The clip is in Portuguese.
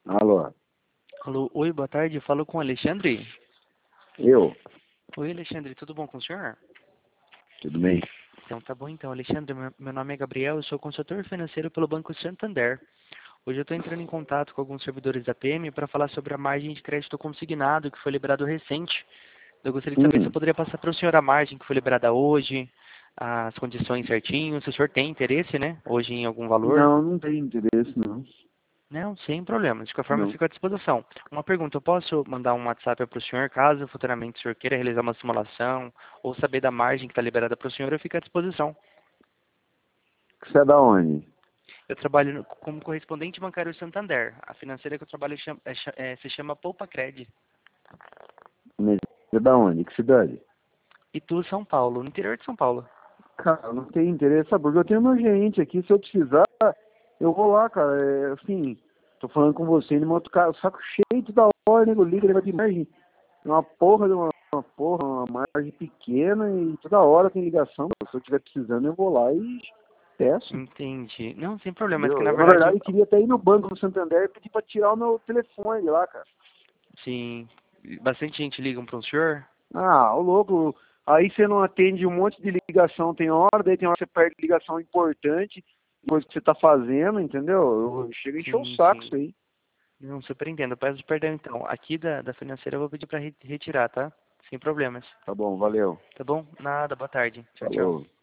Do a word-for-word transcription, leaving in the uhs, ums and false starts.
Alô, Alô, oi, boa tarde, eu falo com o Alexandre. eu? Oi, Alexandre, tudo bom com o senhor? Tudo bem? Então tá bom então, Alexandre, meu, meu nome é Gabriel, eu sou consultor financeiro pelo Banco Santander. Hoje eu estou entrando em contato com alguns servidores da P M para falar sobre a margem de crédito consignado que foi liberado recente. Eu gostaria de saber se eu Hum, poderia passar para o senhor a margem que foi liberada hoje, as condições certinho, se o senhor tem interesse, né, hoje em algum valor. não, não tem interesse, não. Não, sem problema. De qualquer forma, eu Não. fico à disposição. Uma pergunta, eu posso mandar um WhatsApp para o senhor, caso futuramente o senhor queira realizar uma simulação ou saber da margem que está liberada para o senhor, eu fico à disposição. Você é da onde? Eu trabalho no- como correspondente bancário Santander. A financeira que eu trabalho chama- é cha- é, se chama Poupa Cred. Mas você é da onde? Que cidade? Itu, São Paulo, no interior de São Paulo. Cara, não tem interesse, sabe? Porque eu tenho meu gerente aqui, se eu precisar, eu vou lá, cara. É, assim, tô falando com você, ele monta o cara, saco cheio toda hora, nego liga, ele vai de margem. Uma porra de uma, uma porra, uma margem pequena e toda hora tem ligação. Se eu estiver precisando, eu vou lá e peço. Entendi. Não, sem problema, mas que Entendeu? na Eu, na verdade, eu- verdade, queria até ir no Banco do Santander e pedir pra tirar o meu telefone lá, cara. sim, bastante gente liga para o senhor. Ah, ô louco. Aí você não atende um monte de ligação, tem hora, daí tem hora que você perde ligação importante, coisa que você tá fazendo, entendeu? Eu chego a encher o Sim, saco sim. isso aí. Não, super entendo. Eu peço perdão então. Aqui da, da financeira eu vou pedir para retirar, tá? Sem problemas. Tá bom, valeu. Tá bom? Nada, boa tarde. Tchau, tchau. Falou.